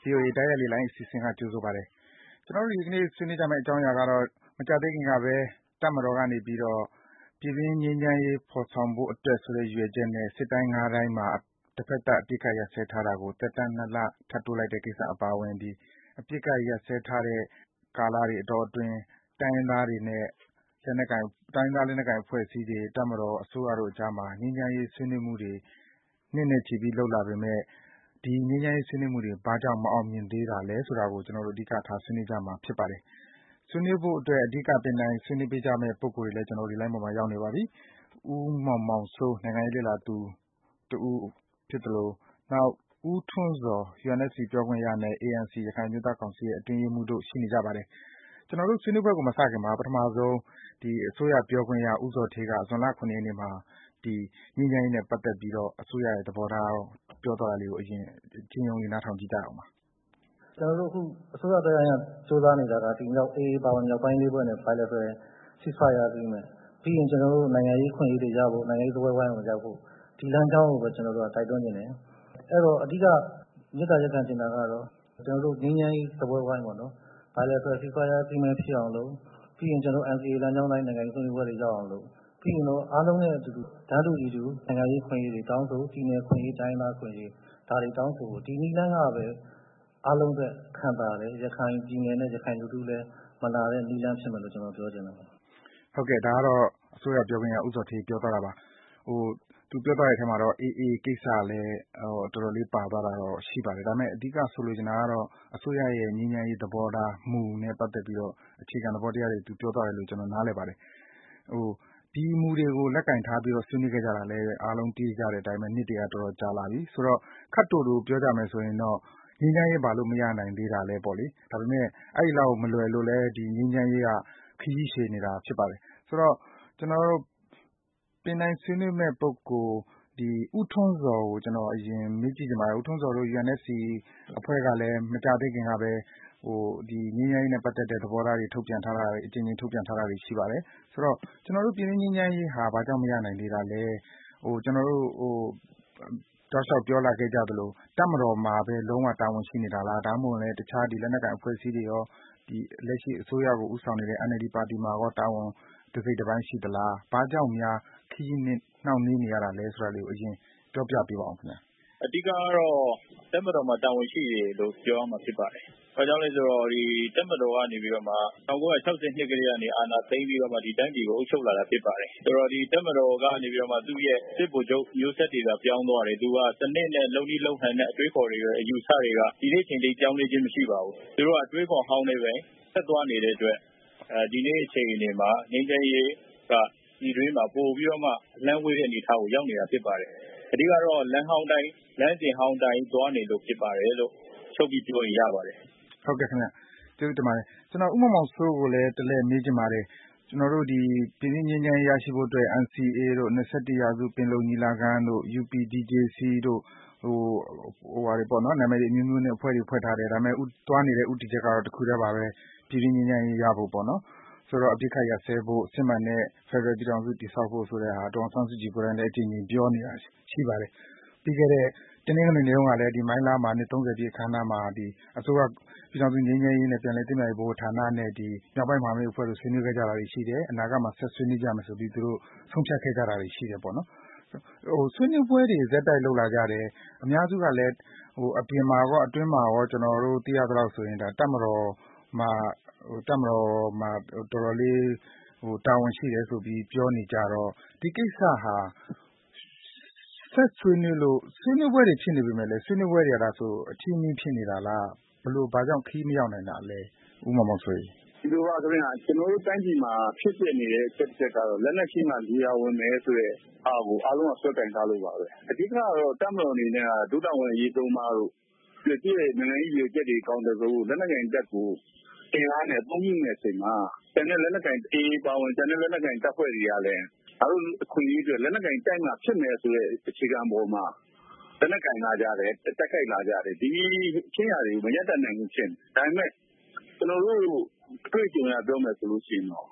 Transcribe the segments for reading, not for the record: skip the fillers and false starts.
VOA တိုက်ရိုက်လေလိုင်းအစီအစဉ်ကကြိုဆိုပါတယ်။ကျွန်တော်တို့ဒီကနေ့ဆွေးနွေးကြမယ့်အကြောင်းအရာကတော့မကြာသေးခင်ကပဲတပ်မတော်ကနေပြီးတော့ပြည်တွင်းငြိမ်းချမ်းရေးဖော်ဆောင်ဖို့အတွက်ဆိုတဲ့ရည်ရွယ်ချက်နဲ့စစ်တိုင်း၅တိုင်းမှာတစ်ဖက်သက်အပစ်အခတ်ရပ်စဲထားတာကိုသက်တမ်း2လထပ်တိုးလိုက်တဲ့ကိစ္စအပါအဝင်ဒီအပစ်အခတ်ရပ်စဲထားတဲ့ကာလတွေအတော်အတွင်းတိုင်းရင်းသားတွေနဲ့လက်နက်ကိုင်အဖွဲ့အစည်းတွေတပ်မတော်အစိုးရတို့အကြားမှာငြိမ်းချမ်းရေးဆွေးနွေးမှုတွေနှစ်နဲ့ချီပြီးလုပ်လာပေမဲ့ဒီငြိမ်းချမ်းရေးဆွေးနွေးမှုတွေဘာကြောင့်မအောင်မြင်သေးတာလဲဆိုတာကိုကျွန်တော်တို့အဓိကထားဆွေးနွေးကြမှာဖြစ်ပါတယ်။ဆွေးနွေးဖို့အတွက်အဓိကပင်တိုင်ဆွေးနွေးပေးကြမယ့်ပုဂ္ဂိုလ်တွေလည်းကျွန်တော်ဒီ line ပေါ်မှာရောက်နေပါပြီ။ဦးမောင်မောင်စိုးနိုင်ငံရေးလေ့လာသူတဦးဖြစ်တယ်လို့နောက်ဦးထွန်းဇော် UNFC ပြောခွင့်ရနဲ့ ANC ရခိုင်မျိုးသားကောင်စီရဲ့အတွင်းရေးမှူးတို့ရှိနေကြပါတယ်။ကျွန်တော်တို့ဆွေးနွေးပွဲကိုမစခင်မှာပထမဆုံးဒီအစိုးရပြောခွင့်ရဦးဇော်ဌေးကဇွန်လ9ရက်နေ့မှာဒီငြိမ်းချမ်းရေးနဲ့ပတ်သက်ပြီးတော့အစိုးရရဲ့သဘောထားပြောသွားတာလေးကိုအရင်ကျဉ်းရုံးလေးနားထောင်ကြည့်ကြအောင်ပါ။ကျွန်တော်တို့အခုအစိုးရတရားရစူးစမ်းနေတာကဒီမြောက်အေးပါဝင်မြောက်ပိုင်းလေးပွဲနဲ့ bilateral ceasefire agreement ပြီးရင်ကျွန်တော်တို့နိုင်ငံရေးခွင့်ရေးတွေရဖို့နိုင်ငံရေးသဘောဝိုင်းကိုရောက်ဖို့ဒီလမ်းကြောင်းကိုပဲကျွန်တော်တို့ကတိုက်တွန်းနေတယ်။အဲ့တော့အဓိကမြစ်တာရက်ခံတင်တာကတော့ကျွန်တော်တို့ငြိမ်းချမ်းရေးသဘောဝိုင်းပေါ့နော် bilateral ceasefire agreement ဖြစ်အောင်လုပ်ပြီးရင်ကျွန်တော် NCA လမ်းကြောင်းတိုင်းနိုင်ငံရေးဆွေးနွေးပွဲတွေရောက်အောင်လုပ်ပြီးရင်တော့အားလုံးနဲ့အတူတူဓာတ်တူညီတူနိုင်ငံရေးခွင့်ရေးတွေတောင်းဆိုပြည်နယ်ခွင့်ရေးတိုင်းသားခွင့်ရေးဒါတွေတောင်းဆိုဒီနည်းလမ်းကပဲအားလုံးအတွက်ခံပါတယ်ရခိုင်ပြည်နယ်နဲ့ရခိုင်လူထုလည်းမလာတဲ့နည်းလမ်းဖြစ်မယ်လို့ကျွန်တော်ပြောချင်တယ်ဟုတ်ကဲ့ဒါကတော့အစိုးရပြောခွင့်ရဦးဇော်ဌေးပြောသွားတာပါသူပြောသွားတဲ့အထဲမှာတော့AAကိစ္စလည်းတော်တော်လေးပါသွားတာတော့ရှိပါတယ်ဒါပေမဲ့အဓိကဆိုလိုချင်တာကတော့အစိုးရရဲ့ငြိမ်းချမ်းရေးသဘောထားမူနဲ့ပတ်သက်ပြီးတော့အခြေခံသဘောတရားတွေသူပြောသွားတယ်လို့ကျွန်တော်နားလည်ပါတယ်ဒီမူတွေကိုလက်ကင်ထားပြီးတော့ဆွေးနွေးခဲ့ကြတာလည်းအားလုံးသိကြတဲ့အတိုင်းပဲနှစ်တရာတော်တော်ကြာလာပြီဆိုတော့ခတ်တိုတိုပြောကြမယ်ဆိုရင်တော့ငြိမ်းချမ်းရေးဘာလို့မရနိုင်သေးတာလဲပေါ့လေဒါပေမဲ့အဲ့လောက်မလွယ်လို့လဲဒီငြိမ်းချမ်းရေးကခရီးရှည်နေတာဖြစ်ပါတယ်ဆိုတော့ကျွန်တော်တို့ပင်တိုင်းဆွေးနွေးမဲ့ပုဂ္ဂိုလ်ဒီဦးထွန်းဇော်ကိုကျွန်တော်အရင်မေးကြည့်ချင်ပါတယ်ဦးထွန်းဇော်တို့ UNFC အဖွဲ့ကလည်းမကြသေးခင်ကပဲဒီငြိမ်းချမ်းရေးနဲ့ပတ်သက်တဲ့သဘောထားတွေထုတ်ပြန်ထားတာတွေအကြိမ်ကြိမ်ထုတ်ပြန်ထားတာတွေရှိပါတယ်ဆိုတော့ကျွန်တော်တို့ပြည်တွင်းငြိမ်းချမ်းရေးဟာဘာကြောင့်မရနိုင်သေးတာလဲကျွန်တော်တို့တောက်လျှောက်ပြောလာခဲ့ကြသလိုတပ်မတော်မှာပဲလုံးဝတာဝန်ရှိနေတာလားဒါမှမဟုတ်လည်းတခြားဒီလက်နက်ကိုင်အဖွဲ့အစည်းတွေရောဒီလက်ရှိအစိုးရကိုဦးဆောင်နေတဲ့ NLD ပါတီမှာရောတာဝန်တစ်စိတ်တစ်ပိုင်းရှိသလားဘာကြောင့်များခရီးနှောင့်နှေးနေရတာလဲဆိုတာလေးကိုအရင်ပြောပြပေးပါအောင်ခင်ဗျာအဓိကကတော့တပ်မတော်မှာတာဝန်ရှိတယ်လို့ပြောရမှာဖြစ်ပါတယ်။ဘာကြောင့်လဲဆိုတော့ဒီတပ်မတော်ကနေပြီးတော့မှ1960နှစ်ကလေးကနေအာဏာသိမ်းပြီးတော့မှဒီတိုင်းပြည်ကိုအုပ်ချုပ်လာတာဖြစ်ပါတယ်။ဆိုတော့ဒီတပ်မတော်ကနေပြီးတော့မှသူ့ရဲ့စစ်ဗိုလ်ချုပ်မျိုးဆက်တွေကပြောင်းသွားတယ်။သူကစနစ်နဲ့လုံဒီလုံဟန်နဲ့အတွေးခေါ်တွေအယူဆတွေကဒီနေ့ချိန်ထိပြောင်းလဲခြင်းမရှိပါဘူး။သူတို့ကအတွေးခေါ်ဟောင်းနေပဲဆက်သွားနေတဲ့အတွက်ဒီနေ့အချိန်တွေမှာငြိမ်းချမ်းရေးကဒီတွင်းမှာပို့ပြီးတော့မှလမ်းဝေးတဲ့အနေအထားကိုရောက်နေတာဖြစ်ပါတယ်။အဓိကတော့လမ်းဟောင်းတိုင်းလမ်းစဉ်ဟောင်းတိုင်းသွားနေလို့ဖြစ်ပါတယ်လို့ချုပ်ပြီးပြောရင်ရပါတယ်ဟုတ်ကဲ့ခင်ဗျကျေးဇူးတင်ပါတယ်ကျွန်တော်ဥမမောင်စိုးကိုလည်းတလဲမေးချင်ပါတယ်ကျွန်တော်တို့ဒီပြည်တွင်းငြိမ်းချမ်းရေးရရှိဖို့အတွက် NCA တို့21ရာစုပင်လုံညီလာခံတို့ UPDJC တို့ဟာတွေပေါ့နော်နာမည်တွေအမျိုးမျိုးနဲ့အဖွဲ့တွေဖွဲ့ထားတယ်ဒါပေမဲ့သွားနေတဲ့ဥတီချက်ကတော့တစ်ခုတည်းပါပဲပြည်တွင်းငြိမ်းချမ်းရေးရဖို့ပေါ့နော်ဆိုတော့အပစ်ခတ်ရပ်စဲဖို့စစ်မှန်တဲ့ Federal ပြည်ထောင်စုတည်ဆောက်ဖို့ဆိုတဲ့ဟာဒေါ်အောင်ဆန်းစုကြည်ကိုယ်တိုင်လည်းအကြိမ်ကြိမ်ပြောနေတာရှိပါတယ်ပြီးခဲ့တဲ့တနင်္ဂနွေနေ့တုန်းကလည်းဒီမိုင်းလားမှာနှစ်30ပြည့်အခမ်းအနားမှာဒီအစိုးရပြည်ထောင်စုငြိမ်းချမ်းရေးနဲ့ပြန်လည်တည်မြဲရေးဌာနနဲ့ဒီမြောက်ပိုင်းမဟာမိတ်အဖွဲ့တို့ဆွေးနွေးခဲ့ကြတာတွေရှိတယ်အနာဂတ်မှာဆက်ဆွေးနွေးကြမယ်ဆိုပြီးသူတို့ဆုံးဖြတ်ခဲ့ကြတာတွေရှိတယ်ပေါ့နော်ဆွေးနွေးပွဲတွေဇက်တိုက်လုပ်လာကြတယ်အများစုကလည်းအပြင်မှာရောအတွင်းမှာရောကျွန်တော်တို့သိရသလောက်ဆိုရင်ဒါတပ်မတော်မှာတော်တော်လေးတာဝန်ရှိတယ်ဆိုပြီးပြောနေကြတော့ဒီကိစ္စဟာဆက်ဆွေးနွေးလို့ဆွေးနွေးပွဲတွေဖြစ်နေပြီမဲ့လဲဆွေးနွေးပွဲတွေကဒါဆိုအချင်းချင်းဖြစ်နေတာလားဘလို့ဘာကြောင့်ခီးမရောက်နိုင်တာလဲဥမမောင်ဆိုဒီလိုပါခင်ဗျာကျွန်တော်တို့တိုင်းပြည်မှာဖြစ်ပြနေတဲ့အချက်ကတော့လက်နက်ရှိမှလေယာဝင်မယ်ဆိုတဲ့အားကိုအားလုံးကဆွဲကင်ထားလို့ပါပဲအဓိကတော့တပ်မတော်အနေနဲ့ကဒုတော်ဝင်ရေးသုံးပါလို့ပြည့်တဲ့နိုင်ငံရေးရည်ချက်တွေကောင်းတဲ့ဆိုလက်နက်ကင်တက်ကိုတင်အားနဲ့ပုံမှုနဲ့အချိန်မှာတန်တဲ့လက်နက်ကင်အေးပါဝင်တန်တဲ့လက်နက်ကင်တပ်ဖွဲ့တွေကလည်းအားလုံးအခွင့်အရေးတွေလက်နက်ကင်တိုက်မှဖြစ်မယ်ဆိုတဲ့အခြေခံပေါ်မှာလက်နက်ကင်လာကြတယ်တက်ခိုက်လာကြတယ်ဒီချင်းရာတွေကိုမရက်တတ်နိုင်ဘူးဖြစ်ဒါပေမဲ့ကျွန်တော်တို့တွေ့ကြုံရပြောမယ်ဆိုလို့ရှိရင်တော့တ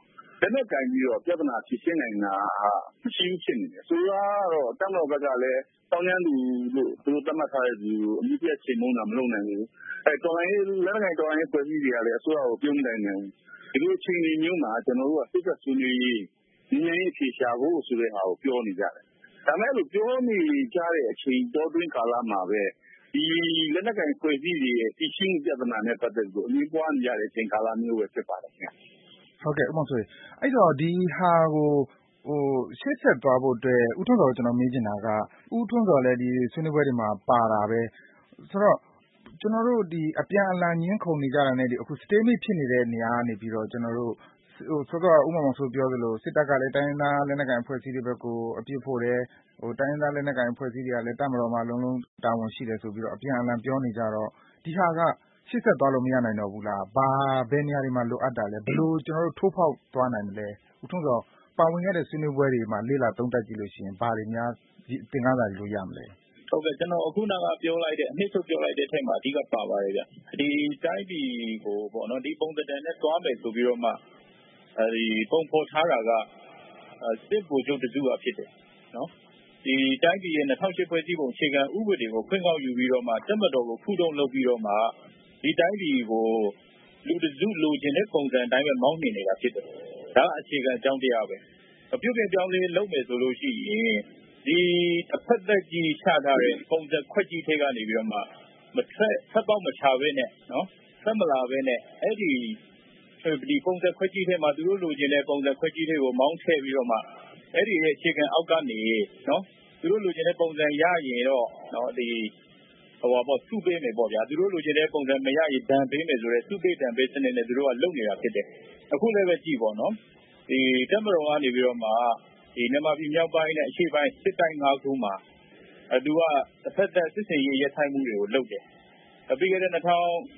လက်နက်ကိုင်ပြီးတော့ပြဿနာဖြေရှင်းနိုင်တာမရှိဘူးဖြစ်နေတယ်ဆိုတော့တပ်မတော်ဘက်ကလည်းတောင်းကျမ်းသူလို့သူတို့သတ်မှတ်ထားတဲ့သူကိုအမှုပြတ်ချိန်မုန်းတာမလုပ်နိုင်ဘူးတော်လိုင်းလက်နက်ကိုင်တော်လိုင်းဖွဲ့စည်းတွေကလည်းအစိုးရကိုပြုံးနိုင်တယ်ဒီလိုအချိန်မျိုးမှာကျွန်တော်တို့ကစိတ်သက်ဆွေးနွေးရေးဒီနေ့အဖြေရှာဖို့ဆိုတဲ့ဟာကိုပြောနေကြတယ်ဒါမဲ့လို့ပြောနေကြတဲ့အချိန်တောတွင်းကာလမှာပဲဒီလက်နက်ကိုင်ဖွဲ့စည်းတွေရဲ့တည်ရှိမှုပြဿနာနဲ့ပတ်သက်ပြီးအမြင်ပွားနေကြတဲ့အချိန်ကာလမျိုးပဲဖြစ်ပါတယ်ခင်ဗျဟုတ်ကဲ့ဥပမာဆိုရင်အဲ့တော့ဒီဟာကိုရှေ့ဆက်သွားဖို့အတွက်ဦးထွန်းစောကိုကျွန်တော်မေးချင်တာကဦးထွန်းစောလည်းဒီဆွေးနွေးပွဲတွေမှာပါတာပဲဆိုတော့ကျွန်တော်တို့ဒီအပြန်အလှန်ညှင်းခုန်နေကြတာနဲ့ဒီအခု stalemate ဖြစ်နေတဲ့နေရာကနေပြီးတော့ကျွန်တော်တို့ဆိုတော့ဥပမာဆိုပြောသလိုစစ်တပ်ကလည်းတိုင်းရင်းသားလက်နက်ကိုင်အဖွဲ့အစည်းတွေဘက်ကိုအပြစ်ဖို့တယ်တိုင်းရင်းသားလက်နက်ကိုင်အဖွဲ့အစည်းတွေကလည်းတပ်မတော်မှာလုံးလုံးတာဝန်ရှိတယ်ဆိုပြီးတော့အပြန်အလှန်ပြောနေကြတော့ဒီဟာကရှေ့ဆက်သွားလို့မရနိုင်တော့ဘူးလားဘယ်နေရာတွေမှာလိုအပ်တာလဲဘယ်လိုကျွန်တော်တို့ထိုးဖောက်သွားနိုင်မလဲဦးထွန်းစောပါဝင်ခဲ့တဲ့ဆွေးနွေးပွဲတွေမှာလေ့လာသုံးသပ်ကြည့်လို့ရှိရင်ဘာတွေများသင်ခန်းစာတွေလို့ရမလဲဟုတ်ကဲ့ကျွန်တော်အခုနကပြောလိုက်တဲ့အနှစ်ချုပ်ပြောလိုက်တဲ့အထက်မှာအဓိကပါပါတယ်ဗျဒီတိုင်းပြည်ကိုပေါ့နော်ဒီပုံစံနဲ့တွားမယ်ဆိုပြီးတော့မှဒီပုံဖော်ထားတာကစစ်ဗိုလ်ချုပ်တစုကဖြစ်တယ်နော်ဒီတိုင်းပြည်ရဲ့2008ဖွဲ့စည်းပုံအခြေခံဥပဒေကိုခွင့်ကောက်ယူပြီးတော့မှတပ်မတော်ကိုဖူးထုံလုပ်ပြီးတော့မှဒီတိုင်းပြည်ကိုလူတစုလိုချင်တဲ့ပုံစံအတိုင်းပဲမောင်းနှင်နေတာဖြစ်တယ်ဒါအခြေခံအကြောင်းတရားပဲပြုပြင်ပြောင်းလဲလုပ်မယ်ဆိုလို့ရှိရင်ဒီအဖက်သက်ကြီးချထားတဲ့ပုံစံခွက်ကြီးထဲကနေပြီးတော့မှမထွက်ပေါက်မချဘဲနဲ့နော်ဆက်မလာဘဲနဲ့အဲ့ဒီပုံစံခွက်ကြီးထဲမှာသူတို့လိုချင်တဲ့ပုံစံခွက်ကြီးတွေကိုမောင်းထည့်ပြီးတော့မှအဲ့ဒီရဲ့အခြေခံအောက်ကနေနော်သူတို့လိုချင်တဲ့ပုံစံရရင်တော့နော်ဒီစုပေးမယ်ပေါ့ဗျာသူတို့လိုချင်တဲ့ပုံစံမရရင်ဒဏ်ပေးမယ်ဆိုတော့စုပေးဒဏ်ပေးစနစ်နဲ့သူတို့ကလုပ်နေတာဖြစ်တယ်အခုလည်းပဲကြည့်ပေါ့နော်ဒီတပ်မတော်ကနေပြီးတော့မှဒီမြန်မာပြည်မြောက်ပိုင်းနဲ့အရှေ့ပိုင်းစစ်တိုင်း၅ခုမှာသူကတစ်ဖက်သက်စစ်စင်ရေးရထိုင်မှုတွေကိုလုပ်တယ်ပြီးခဲ့တဲ့2019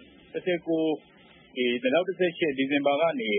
ဒီ2018ဒီဇင်ဘာကနေ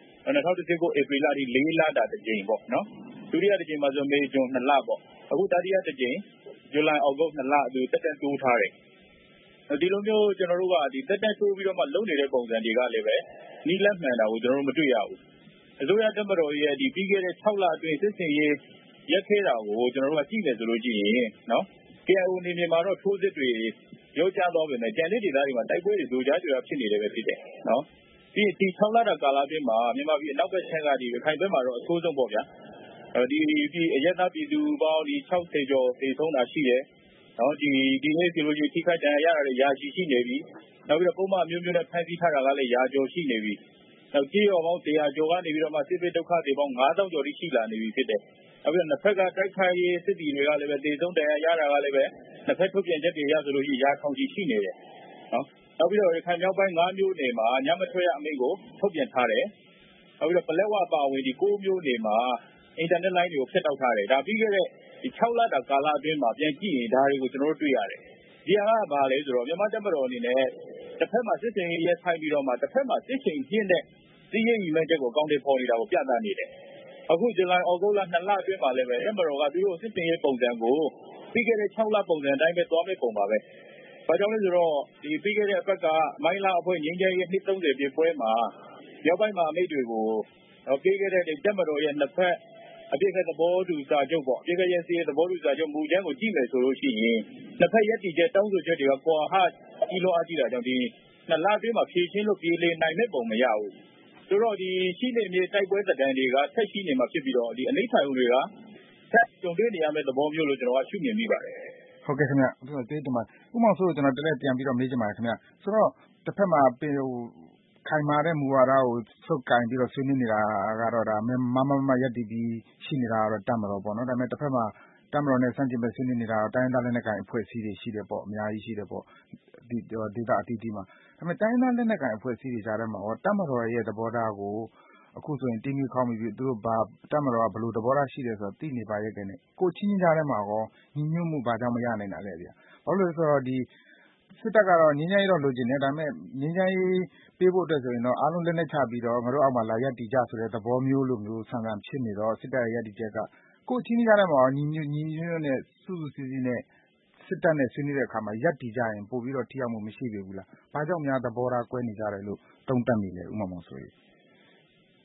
2019ဧပြီလထိ4လတာတစ်ကြိမ်ပေါ့နော်ဒုတိယတစ်ကြိမ်မှာဆိုမေဂျွန်2လပေါ့အခုတတိယတစ်ကြိမ်ဇူလိုင်အောက်တိုဘာ2လသူတက်တက်တိုးထားတယ်ဒီလိုမျိုးကျွန်တော်တို့ကဒီတက်တက်တိုးပြီးတော့မှလုပ်နေတဲ့ပုံစံတွေကလည်းပဲနီးလက်မှန်တာကိုကျွန်တော်တို့မတွေ့ရဘူးအစိုးရတပ်မတော်ရဲ့ဒီပြီးခဲ့တဲ့6လအတွင်းစစ်စင်ရေးရက်ခဲတာကိုကျွန်တော်တို့ကကြည့်မယ်ဆိုလို့ကြည့်ရင်နော် KIO နေမြေမှာတော့ထိုးစစ်တွေရုပ်ချသွားပေမဲ့ကျန်တဲ့ဒေသတွေမှာတိုက်ပွဲတွေဒိုကြားကြွယ်ဖြစ်နေတယ်ပဲဖြစ်တယ်နော်ဒီ6လတာကာလအတွင်းမှာမြန်မာပြည်အနောက်ဘက်ခြမ်းကဒီခိုင်ဘက်မှာတော့အဆိုးဆုံးပေါ့ဗျာဒီအရက်သားပြည်သူပေါင်းဒီ60ကျော်သေဆုံးတာရှိတယ်နော်ဒီနေ့ဆိုလို့ရှိရင်ထိခိုက်ဒဏ်ရာရတာတွေရာချီရှိနေပြီနောက်ပြီးတော့ပုံမှန်မျိုးနဲ့ဖမ်းဆီးထားတာကလည်းရာကျော်ရှိနေပြီနောက်ကြေးရော်ပေါင်း100ကျော်ကနေပြီးတော့မှစစ်ပေးဒုက္ခတွေပေါင်း9000ကျော်ထိရှိလာနေပြီဖြစ်တယ်နောက်ပြီးတော့နှစ်ဖက်ကတိုက်ခိုက်ရေးစစ်တီတွေကလည်းပဲသေဆုံးဒဏ်ရာရတာကလည်းပဲနှစ်ဖက်ထုတ်ပြန်ချက်တွေရဆိုလို့ရှိရင်ရာထောင်ချီရှိနေတယ်နော်နောက်ပြီးတော့ရခိုင်မြောက်ပိုင်း9မျိုးနယ်မှာညမထွက်ရအမိန့်ကိုထုတ်ပြန်ထားတယ်နောက်ပြီးတော့ပလက်ဝပါဝင်ဒီ9မျိုးနယ်မှာအင်တာနက်လိုင်းတွေကိုဖျက်တောက်ထားတယ်ဒါပြီးခဲ့တဲ့ဒီ6လတာကာလအတွင်းမှာပြန်ကြည့်ရင်ဒါတွေကိုကျွန်တော်တို့တွေ့ရတယ်ဒီဟာကဘာလဲဆိုတော့မြန်မာတပ်မတော်အနေနဲ့တစ်ဖက်မှာစစ်စင်ရေးရဲထိုင်ပြီးတော့မှတစ်ဖက်မှာစစ်ချိန်ပြင်းတဲ့စီးရဲရီမဲ့ချက်ကိုအကောင့်တွေပေါ်နေတာကိုပြသနေတယ်အခုဇူလိုင်အောက်တိုဘာ2လအတွင်းမှာလည်းပဲတပ်မတော်ကသူတို့စစ်စင်ရေးပုံစံကိုပြီးခဲ့တဲ့6လပုံစံအတိုင်းပဲသွားမဲ့ပုံပါပဲဘာကြောင့်လဲဆိုတော့ဒီပြီးခဲ့တဲ့အပတ်ကမိုင်းလာအဖွဲ့ငင်းကျဲရေးနှစ်30ပြည့်ပွဲမှာရောက်ပိုင်းမှာအမိတ်တွေကိုပေးခဲ့တဲ့တပ်မတော်ရဲ့နှစ်ဖက်အပြည့်ကသဘောတူစာချုပ်ပေါ့အပြည့်ကရဲ့စီးရဲသဘောတူစာချုပ်မူချမ်းကိုကြည့်မယ်ဆိုလို့ရှိရင်နှစ်ဖက်ရက်တည်ချက်တောင်းဆိုချက်တွေကကွာဟကြီးလောအားကြီးတာကြောင့်ဒီ2လအတွင်းမှာဖြည့်ချင်းလို့ပြေးလေနိုင်မဲ့ပုံမရဘူးဆိုတော့ဒီရှိနေမြေတိုက်ပွဲတံတန်းတွေကဆက်ရှိနေမှာဖြစ်ပြီးတော့ဒီအနိဋ္ဌာရုံတွေကဆက်ကြုံတွေ့နေရမယ့်သဘောမျိုးလို့ကျွန်တော်ကရှုမြင်မိပါတယ်ဟုတ်ကဲ့ခင်ဗျဥပမာဆိုကျွန်တော်တလဲပြန်ပြီးတော့မေးချင်ပါတယ်ခင်ဗျဆိုတော့တစ်ဖက်မှာခိုင်မာတဲ့မူဝါဒကိုစုပ်ကိုင်ပြီးတော့ဆွေးနွေးနေတာကတော့ဒါမရက်တည်ပြီးရှိနေတာကတော့တပ်မတော်ပေါ့နော်ဒါပေမဲ့တစ်ဖက်မှာတပ်မတော်နဲ့စန့်ကျင်ဘက်ဆွေးနွေးနေတာတော့တိုင်းရင်းသားလက်နက်ကိုင်အဖွဲ့အစည်းတွေရှိတယ်ပေါ့အများကြီးရှိတယ်ပေါ့ဒီဒေသအသီးသီးမှာဒါပေမဲ့တိုင်းရင်းသားလက်နက်ကိုင်အဖွဲ့အစည်းတွေကြားထဲမှာရောတပ်မတော်ရဲ့သဘောထားကိုအခုဆိုရင်တင်းပြီးခေါင်းပြီးသူတို့တပ်မတော်ကဘယ်လိုသဘောထားရှိတယ်ဆိုတော့သိနေပါရဲ့တဲ့ကိုချင်းကြားထဲမှာရောညီညွတ်မှုဘာကြောင့်မရနိုင်တာလဲဗျာဘာလို့လဲဆိုတော့ဒီစစ်တပ်ကတော့ငြိမ်းချမ်းရေးတော့လိုချင်တယ်ဒါပေမဲ့ငြိမ်းချမ်းရေးပေးဖို့အတွက်ဆိုရင်တော့အားလုံးလက်နက်ချပြီးတော့ငါတို့အောက်မှာလာရပ်တည်ကြဆိုတဲ့သဘောမျိုးလိုမျိုးဆန်ဆန်ဖြစ်နေတော့စစ်တပ်ရဲ့ရပ်တည်ချက်ကကိုချင်းကြားထဲမှာညီညွတ်နဲ့စုစုစည်းစည်းနဲ့စစ်တပ်နဲ့ဆွေးနွေးတဲ့အခါမှာရပ်တည်ကြရင်ပို့ပြီးတော့ထိရောက်မှုမရှိပေဘူးလားဘာကြောင့်များသဘောထားကွဲနေကြတယ်လို့သုံးသပ်မိလဲဥမ္မာမောင်ဆိုရင်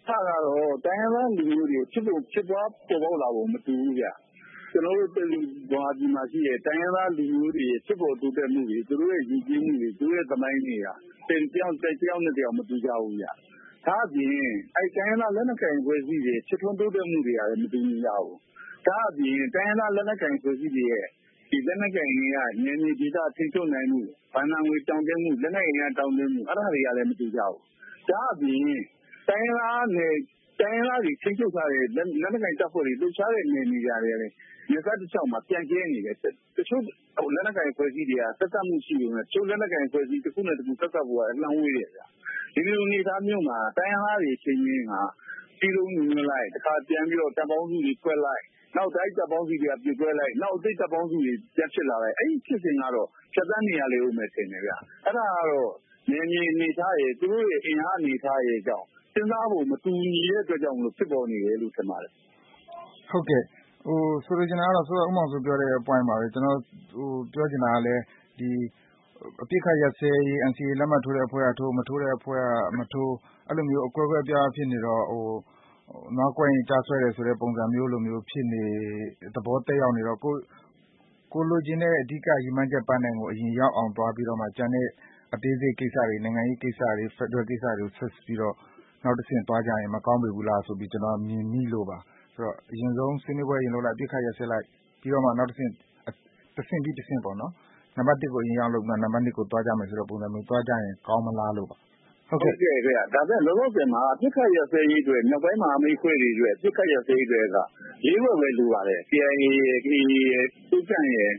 ကတော့တိုင်းရင်းသားလူမျိုးတွေဖြစ်ပွားပေါ်ပေါက်လာဖို့မတူဘူးဗျကျွန်တော်တို့ဗမာပြည်မှာရှိတဲ့တိုင်းရင်းသားလူမျိုးတွေဖြစ်ပေါ်တိုးတက်မှုတွေသူတို့ရဲ့ရည်ကြီးမှုတွေသူတို့ရဲ့သမိုင်းတွေကတယောက်နဲ့တယောက်မတူကြဘူးဗျဒါအပြင်တိုင်းရင်းသားလက်နက်ကိုင်ဖွဲ့စည်းတွေဖြစ်ထွန်းတိုးတက်မှုတွေကလည်းမတူညီကြဘူးဒါအပြင်တိုင်းရင်းသားလက်နက်ကိုင်ဖွဲ့စည်းတွေရဲ့ဒီလက်နက်ကိုင်တွေကနယ်မြေဒေသထိန်းချုပ်နိုင်မှုဗန္ဒာငွေတောင်းတမှုလက်နက်အင်အားတောင်းတမှုအဲ့ဒါတွေကလည်းမတူကြဘူးဒါအပြင်တိုင်းရင်းသားတွေထိန်းချုပ်ထားတဲ့လက်နက်ကိုင်တပ်ဖွဲ့တွေလှုပ်ရှားတဲ့နယ်မြေတွေလည်းမြေစတစ်ချောင်းမှာပြန်ကျဲနေတယ်တချို့လက်နက်ကိုင်ဖွဲ့စည်းတွေကသက်သက်မှုရှိနေတယ်တချို့လက်နက်ကိုင်ဖွဲ့စည်းတစ်ခုနဲ့တစ်ခုသက်သက်ဖို့အလှမ်းဝေးတယ်ဗျဒီလိုအနေအထားမျိုးမှာတိုင်းရင်းသားတွေချင်းချင်းဟာစီလုံးညွှန်လိုက်တခါပြန်ပြီးတော့တပ်ပေါင်းစုတွေခွဲလိုက်နောက်တိုင်းတပ်ပေါင်းစုတွေကပြည့်ကွဲလိုက်နောက်အသိတပ်ပေါင်းစုတွေပြန်ဖြစ်လာလိုက်အဲ့ဒီဖြစ်စဉ်ကတော့ဖြတ်သန်းနေရလေဦးမယ်ထင်တယ်ဗျအဲ့ဒါကတော့နယ်မြေအနေထားရဲ့သူတို့ရဲ့အင်အားအနေထားရဲ့ကြောင့်စဉ်းစားဖို့မတူညီတဲ့အတွက်ကြောင့်မလို့ဖြစ်ပေါ်နေတယ်လို့ထင်ပါတယ်ဟုတ်ကဲ့ဆိုလိုချင်တာကတော့ဆိုတော့ဥမောင်ဆိုပြောတဲ့ point ပါပဲကျွန်တော်ပြောချင်တာကလည်းဒီအပြစ်ခတ်ရစဲရေး NCA လက်မှတ်ထိုးတဲ့အဖွဲ့ကထိုးမထိုးတဲ့အဖွဲ့ကမထိုးအဲ့လိုမျိုးအကွဲကွဲပြားဖြစ်နေတော့နောက်ကွယ်ရင်ကြားဆွဲတယ်ဆိုတဲ့ပုံစံမျိုးလိုမျိုးဖြစ်နေသဘောတက်ရောက်နေတော့ကိုလိုချင်တဲ့အဓိကရည်မှန်းချက်ပန်းတိုင်ကိုအရင်ရောက်အောင်သွားပြီးတော့မှကျန်တဲ့အသေးစိတ်ကိစ္စတွေနိုင်ငံရေးကိစ္စတွေ Federal ကိစ္စတွေကိုဆက်ပြီးတော့နောက်တစ်ဆင့်သွားကြရင်မကောင်းပေဘူးလားဆိုပြီးကျွန်တော်မြင်မိလို့ပါဆိုတော့အရင်ဆုံးဆွေးနွေးပွဲရင်လုပ်လိုက်အပြစ်ခတ်ရစဲလိုက်ပြီးတော့မှနောက်တစ်ဆင့်ပြီးတစ်ဆင့်ပေါ့နော်နံပါတ်1ကိုအရင်ရောက်လို့နံပါတ်2ကိုသွားကြမယ်ဆိုတော့ပုံစံမျိုးသွားကြရင်ကောင်းမလားလို့ပါဟုတ်ကဲ့ခင်ဗျဒါပေမဲ့လောလောဆယ်မှာအပြစ်ခတ်ရစဲရေးတွေမြောက်ပိုင်းမှာအမိခွေတွေတွေအပြစ်ခတ်ရစဲရေးတွေက၄ဘက်ပဲလိုပါတယ် KIA ရဲ့ KA ရဲ့စုကန့်ရဲ့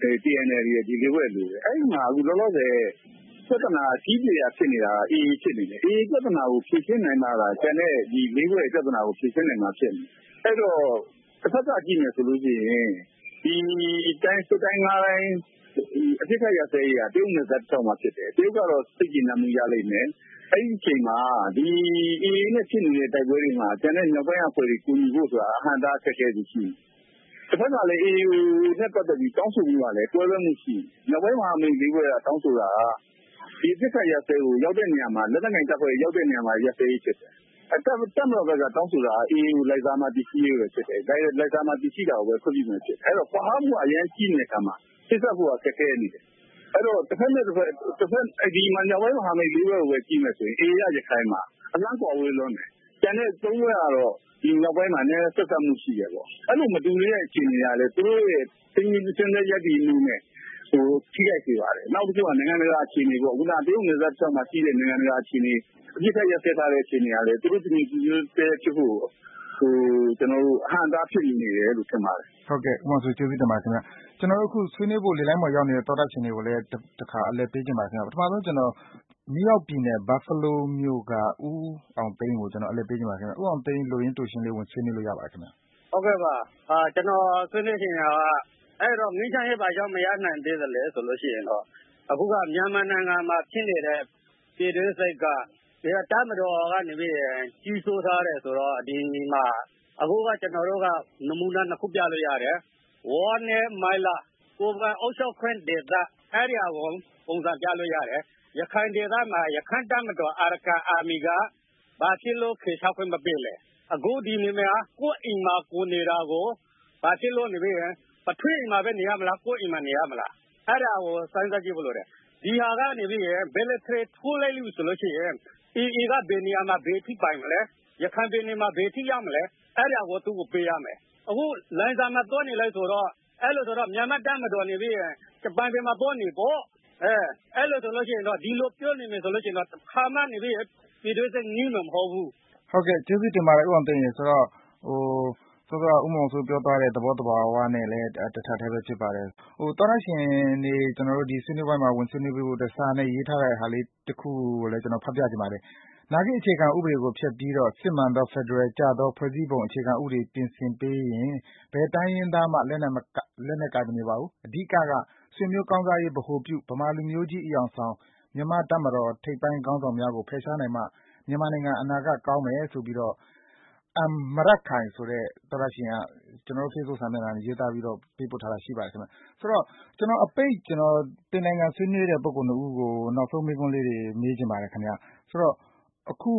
TNL ရဲ့ဒီ၄ဘက်လိုတယ်အဲ့ဒီမှာအခုလောလောဆယ်ပြဿနာအကြီးကြီးဖြစ်နေတာက AA ဖြစ်နေတယ် AA ပြဿနာကိုဖြေရှင်းနိုင်မှာလားကျန်တဲ့ဒီ၄ဘက်ပြဿနာကိုဖြေရှင်းနိုင်မှာဖြစ်နေအဲ့တော့တစ်ဖက်ကကြည့်မယ်ဆိုလို့ရှိရင်ဒီတိုင်း၅တိုင်းအပြစ်ခတ်ရစဲရေးကတရုတ်နယ်စပ်တစ်ချောင်းမှာဖြစ်တယ်တရုတ်ကတော့စိတ်ကြည်နမှုရလိမ့်မယ်အဲ့ဒီအချိန်မှာဒီ AA နဲ့ဖြစ်နေတဲ့တိုက်ပွဲတွေမှာကျန်တဲ့မြောက်ပိုင်းအဖွဲ့တွေကူညီဖို့ဆိုတာအဟန့်တားအခက်အခဲတွေရှိတစ်ဖက်ကလည်း AA နဲ့ပတ်သက်ပြီးတောင်းဆိုမှုကလည်းတွဲလွဲမှုရှိမြောက်ပိုင်းမှာအမိ၄ဘက်ကတောင်းဆိုတာဒီအပြစ်ခတ်ရစဲကိုရောက်တဲ့နေရာမှာလက်နက်ကိုင်တပ်ဖွဲ့ရောက်တဲ့နေရာမှာရစဲရေးဖြစ်တယ်တပ်မတော်ဘက်ကတောင်းဆိုတာ AA ကိုလိုက်စားမှတည်ရှိရေးပဲဖြစ်တယ်လိုက်စားမှတည်ရှိတာကိုပဲခွင့်ပြုမယ်ဖြစ်တယ်အဲ့တော့ကွာဟမှုအရင်ကြီးနေတဲ့အခါမှာစစ်တပ်ဖို့အခက်အခဲနေတယ်အဲ့တော့တစ်ဖက်ဒီမှာညောင်ပိုင်းမဟာမိတ်၄ဘက်ကိုပဲကြည့်မယ်ဆိုရင် AA ရခိုင်မှာအလန်းကွာဝေးလွန်းတယ်ကျန်တဲ့၃ဘက်ကတော့ဒီနောက်ပိုင်းမှာလည်းဆက်ဆက်မှုရှိတယ်ပေါ့အဲ့လိုမတူတဲ့အခြေအနေကလည်းသူတို့ရဲ့တင်းကြီးတင်းတဲ့ရပ်တည်မှုနဲ့ထိခိုက်စေပါတယ်နောက်တစ်ခုကနိုင်ငံတကာအခြေအနေပေါ့ခုနတရုတ်နယ်စပ်ချောင်းမှာရှိတဲ့နိုင်ငံတကာအခြေအနေအပြစ်ခတ်ရစဲထားတဲ့အခြေအနေကလည်းသူတို့တည်ကြည်တဲ့ဖြစ်ဖို့ကျွန်တော်တို့အဟန့်အတားဖြစ်နေတယ်လို့ထင်ပါတယ်ဟုတ်ကဲ့ဥပမာဆိုကျေးဇူးတင်ပါတယ်ခင်ဗျကျွန်တော်တို့အခုဆွေးနွေးဖို့လေလိုင်းပေါ်ရောက်နေတဲ့တော်တာရှင်တွေကိုလည်းတစ်ခါအလဲပေးချင်ပါတယ်ခင်ဗျပထမဆုံးကျွန်တော်နယူးယောက်ပြည်နယ်ဘတ်ဖလိုးမြို့ကဦးအောင်သိန်းကိုကျွန်တော်အလဲပေးချင်ပါတယ်ခင်ဗျဦးအောင်သိန်းလိုရင်းတူရှင်လေးဝင်ဆွေးနွေးလို့ရပါတယ်ခင်ဗျဟုတ်ကဲ့ပါကျွန်တော်ဆွေးနွေးချင်တာကအဲ့တော့ငင်းချမ်းရေးပါကြောင့်မရနိုင်သေးသလဲဆိုလို့ရှိရင်တော့အခုကမြန်မာနိုင်ငံမှာဖြစ်နေတဲ့ပြည်တွင်းစိတ်ကဒီတမတော်ကနေပြီးကြီးစိုးထားတယ်ဆိုတော့ဒီမှာအခုကကျွန်တော်တို့ကနမူနာနှစ်ခုပြလို့ရတယ်ဝေါ်နဲ့မိုင်လာကိုယ်ပိုင်အုပ်ချုပ်ခွင့်ဒေသအဲ့ဒီအကောင်ပုံစံပြလို့ရတယ်ရခိုင်ဒေသမှာရခိုင်တမတော်အာရကန်အာမီကဘာဖြစ်လို့ခေချခွင့်မပေးလဲအခုဒီနေမှာကိုယ်အိမ်မှာကိုနေတာကိုဘာဖြစ်လို့နေပြီးပထွေးအိမ်မှာပဲနေရမလားကိုယ်အိမ်မှာနေရမလားအဲ့ဒါကိုစဉ်းစားကြည့်ဖို့လိုတယ်ဒီဟာကနေပြီးဘယ်လက်ထရက်ထိုးလိုက်လို့ဆိုလို့ရှိရင်AAကဘယ်နေရာမှာဘယ်ထိပိုင်မလဲရခိုင်ပြည်နယ်မှာဘယ်ထိရမလဲအဲ့ဒါကိုသူ့ကိုပေးရမယ်အခုလိုင်းစာမှာတွန်းနေလိုက်ဆိုတော့အဲ့လိုဆိုတော့မြန်မာတမတော်နေပြီးဂျပန်ပြည်မှာတွန်းနေပေါ့အဲ့လိုဆိုလို့ရှိရင်တော့ဒီလိုပြောနေမယ်ဆိုလို့ရှိရင်တော့ခါမှနေပြီးပြည်တွင်းစိတ်ငြင်းမှာမဟုတ်ဘူးဟုတ်ကဲ့ကျေးဇူးတင်ပါတယ်ဦးအောင်သိန်းရေဆိုတော့ဆိုတော့ဦးမောင်ဆိုပြောသွားတဲ့သဘောတဘာဝနဲ့လည်းတခြားတည်းပဲဖြစ်ပါတယ်တော်ရရှင်နေကျွန်တော်တို့ဒီဆွေးနွေးပွဲမှာဝင်ဆွေးနွေးဖို့စာနဲ့ရေးထားတဲ့ဟာလေးတစ်ခုကိုလည်းကျွန်တော်ဖတ်ပြချင်ပါတယ်နာဂိအခြေခံဥပဒေကိုဖျက်ပြီးတော့စစ်မှန်သောဖက်ဒရယ်ကျသောဖွဲ့စည်းပုံအခြေခံဥပဒေပြင်ဆင်ပေးရင်ဘယ်တိုင်းရင်းသားမှလက်နက်ကိုင်မနေပါဘူးအဓိကဆွေမျိုးကောင်းစားရေးဗဟိုပြုဗမာလူမျိုးကြီးအယောင်ဆောင်မြန်မာတပ်မတော်ထိပ်ပိုင်းခေါင်းဆောင်များကိုဖယ်ရှားနိုင်မှမြန်မာနိုင်ငံအနာဂတ်ကောင်းမယ်ဆိုပြီးတော့မရတ်ခိုင်ဆိုတဲ့တော်ရရှင်ကကျွန်တော်တို့ Facebook စာမျက်နှာနဲ့ရေးသားပြီးတော့ပေးပို့ထားတာရှိပါတယ်ခင်ဗျဆိုတော့ကျွန်တော်တင်နိုင်ငံဆွေးနွေးတဲ့ပုဂ္ဂိုလ်2ဦးကိုနောက်ဆုံးမေးခွန်းလေးတွေမေးချင်ပါတယ်ခင်ဗျဆိုတော့အခုအ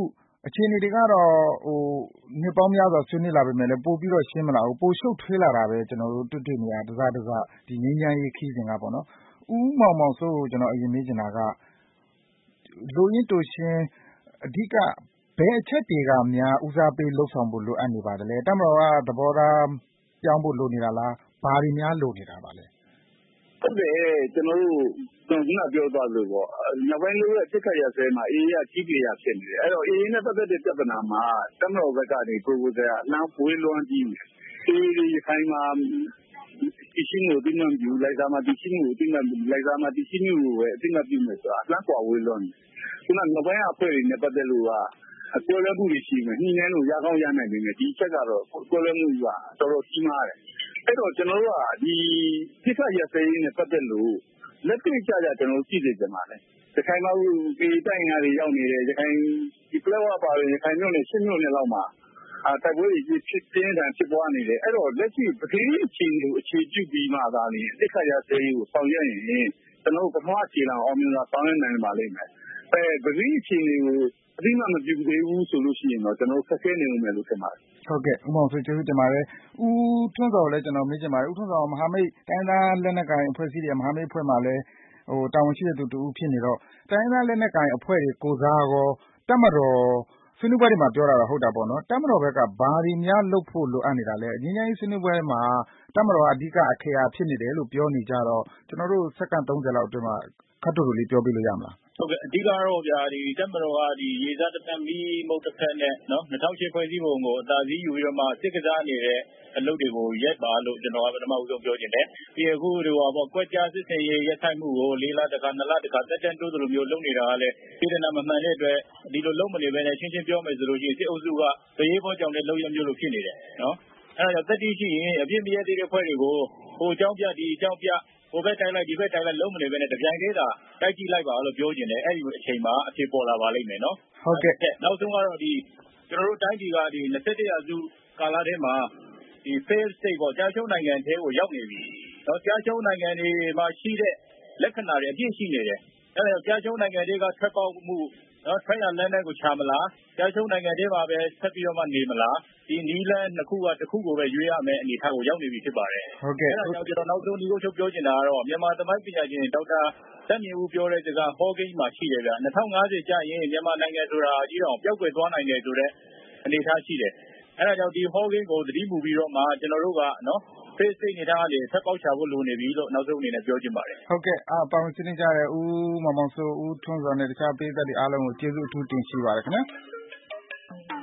အခြေအနေတွေကတော့နှစ်ပေါင်းများစွာဆွေးနွေးလာပေမဲ့လည်းပိုပြီးတော့ရှင်းမလာဘူးပိုရှုပ်ထွေးလာတာပဲကျွန်တော်တို့တွေ့နေရတစားဒီငင်းချမ်းရေးခီးစဉ်ကပေါ့နော်ဦးမောင်မောင်စိုးကိုကျွန်တော်အရင်မေးချင်တာကလူရင်းတူရှင်းအဓိကဘယ်အချက်တွေကများဦးစားပေးလှုပ်ဆောင်ဖို့လိုအပ်နေပါသလဲတမတော်ကသဘောထားပြောင်းဖို့လိုနေတာလားဘာတွေများလိုနေတာပါလဲဟုတ်တယ်ကျွန်တော်ပြောသွားလို့ပေါ့နောက်ပိုင်းလို့အစ်ခတ်ရဆဲမှာအေးရကြီးပြရဖြစ်နေတယ်အဲ့တော့အေးနဲ့ပတ်သက်တဲ့ပြဿနာမှာတမတော်ဘက်ကနေကိုယ်ကိုယ်ကလမ်းပွေးလွှမ်းကြည့်နေအေးဒီခိုင်မှာဒီရှင်းကိုဒီမှန်ယူလိုက်တာမှဒီရှင်းကိုဒီမှန်လိုက်တာမှဒီရှင်းကိုပဲအတိမတ်ပြုမယ်ဆိုတာလမ်းပွားဝေးလွှမ်းခုနနောက်ပိုင်းအဖွဲ့တွေနဲ့ပတ်သက်လို့ကအပြောလဲမှုတွေရှိမယ်ညှိနှိုင်းလို့ရကောင်းရနိုင်နေတယ်ဒီချက်ကတော့ပြောလဲမှုကတော်တော်ကြီးမားတယ်အဲ့တော့ကျွန်တော်တို့ကဒီပြစ်ခတ်ရစေးနဲ့ပတ်သက်လို့လက်တွေ့ကြကြကျွန်တော်ကြည့်နေကြပါလေရခိုင်မှာဒီတိုင်ငါတွေရောက်နေတယ်ရခိုင်ဒီပလက်ဝပါရခိုင်မြို့နယ်ရှင်းမြို့နယ်လောက်မှာတိုက်ပွဲတွေဖြစ်တင်းတန်ဖြစ်ပွားနေတယ်အဲ့တော့လက်ရှိပတိအခြေကိုအခြေပြုပြီးမှသာလေပြစ်ခတ်ရစေးကိုဆောင်ရွက်ရင်ကျွန်တော်တို့ပထမအခြေခံအောင်မြင်စွာဆောင်ရွက်နိုင်ပါလိမ့်မယ်ပတိအခြေကိုအတိမမပြုသေးဘူးဆိုလို့ရှိရင်တော့ကျွန်တော်ဆက်ဆဲနေဦးမယ်လို့ထင်ပါတယ်ဟုတ်ကဲ့ဦးမောင်ဆွေကျေးဇူးတင်ပါတယ်ဦးထွန်းစောလည်းကျွန်တော်မေးချင်ပါတယ်ဦးထွန်းစောမဟာမိတ်တိုင်းသားလက်နက်ကိုင်အဖွဲ့အစည်းတွေမဟာမိတ်အဖွဲ့မှာလည်းတာဝန်ရှိတဲ့သူတူဖြစ်နေတော့တိုင်းသားလက်နက်ကိုင်အဖွဲ့တွေကိုစားရောတပ်မတော်ဆွေးနွေးပွဲတွေမှာပြောတာတော့ဟုတ်တာပေါ့နော်တပ်မတော်ဘက်ကဘာတွေများလုပ်ဖို့လိုအပ်နေတာလဲငင်းငင်းဆွေးနွေးပွဲမှာတပ်မတော်ကအဓိကအခရာဖြစ်နေတယ်လို့ပြောနေကြတော့ကျွန်တော်တို့စက္ကန့်30လောက်အတွင်းမှာခတ်တူတူလေးပြောပြလို့ရမလားဟုတ်ကဲ့အဓိကတော့ဗျာဒီတပ်မတော်ကဒီရေစားတစ်သက်မီးမုတ်တစ်ဖက်နဲ့နော်2008ဖွဲ့စည်းပုံကိုအသာစီးယူပြီးတော့မှစစ်ကစားနေတဲ့အလုပ်တွေကိုရက်ပါလို့ကျွန်တော်ကပထမဦးဆုံးပြောချင်တယ်ပြီးအခုဒီဟောပေါ့ကွက်ကြားစစ်စင်ရေးရက်ထိုက်မှုကို4လတစ်ခါ2လတစ်ခါတက်တိုးသလိုမျိုးလုပ်နေတာကလည်းပြည်ထနာမမှန်တဲ့အတွက်ဒီလိုလုပ်မနေဘဲနဲ့ချင်းချင်းပြောမယ်ဆိုလို့ရှိရင်စစ်အုပ်စုကတရေပေါ်ကြောင်တဲ့လုပ်ရမျိုးလို့ဖြစ်နေတယ်နော်အဲ့ဒါကြောင့်တက်တိရှိရင်အပြစ်မရသေးတဲ့ဖွဲ့တွေကိုဟိုအကြောင်းပြဒီအကြောင်းပြဟိုဘက်တိုင်းလိုက်ဒီဘက်တိုင်းလိုက်လုံးမနေပဲနဲ့တပြိုင်တည်းသာတိုက်ကြည့်လိုက်ပါလို့ပြောချင်တယ်အဲ့ဒီအချိန်မှာအဖြစ်ပေါ်လာပါလိမ့်မယ်နော်ဟုတ်ကဲ့နောက်ဆုံးကတော့ဒီကျွန်တော်တို့တိုင်းပြည်ကဒီ21ရာစုကာလထဲမှာဒီ fail state ပေါ့ကြားရှုံးနိုင်ငံထဲကိုရောက်နေပြီနော်ကြားရှုံးနိုင်ငံတွေမှာရှိတဲ့လက္ခဏာတွေအပြည့်ရှိနေတယ်အဲ့ဒါကြားရှုံးနိုင်ငံတွေကထွက်ပေါက်မှုနော်ထွက်ရလမ်းကိုချမလားကြားရှုံးနိုင်ငံတွေမှာပဲဆက်ပြီးတော့မှနေမလားဒီနီးလန်းနှစ်ခုကတစ်ခုကိုပဲရွေးရမယ်အနေထားကိုရောက်နေပြီဖြစ်ပါတယ်ဟုတ်ကဲ့အဲ့ဒါကြောင့်ကျွန်တော်နောက်ဆုံးဒီကိုချုပ်ပြောချင်တာကတော့မြန်မာသမိုင်းပညာရှင်ဒေါက်တာတက်မြင့်ဦးပြောတဲ့စကားဟောကိန်းမှာရှိတယ်ဗျ2050ကျရင်မြန်မာနိုင်ငံဆိုတာအကြီးအောင်ပျောက်ကွယ်သွားနိုင်တယ်ဆိုတဲ့အနေထားရှိတယ်အဲ့ဒါကြောင့်ဒီဟောကိန်းကိုသတိမူပြီးတော့မှကျွန်တော်တို့ကနော်ဖေးစိတ်နေတာကနေဆက်ပေါက်ချဖို့လိုနေပြီလို့နောက်ဆုံးအနေနဲ့ပြောချင်ပါတယ်ဟုတ်ကဲ့ပါဝင်ရှင်းနေကြတဲ့ဦးမောင်မောင်စိုးဦးထွန်းစောနဲ့တခြားပေးသက်တွေအားလုံးကိုကျေးဇူးအထူးတင်ရှိပါတယ်ခင်ဗျာ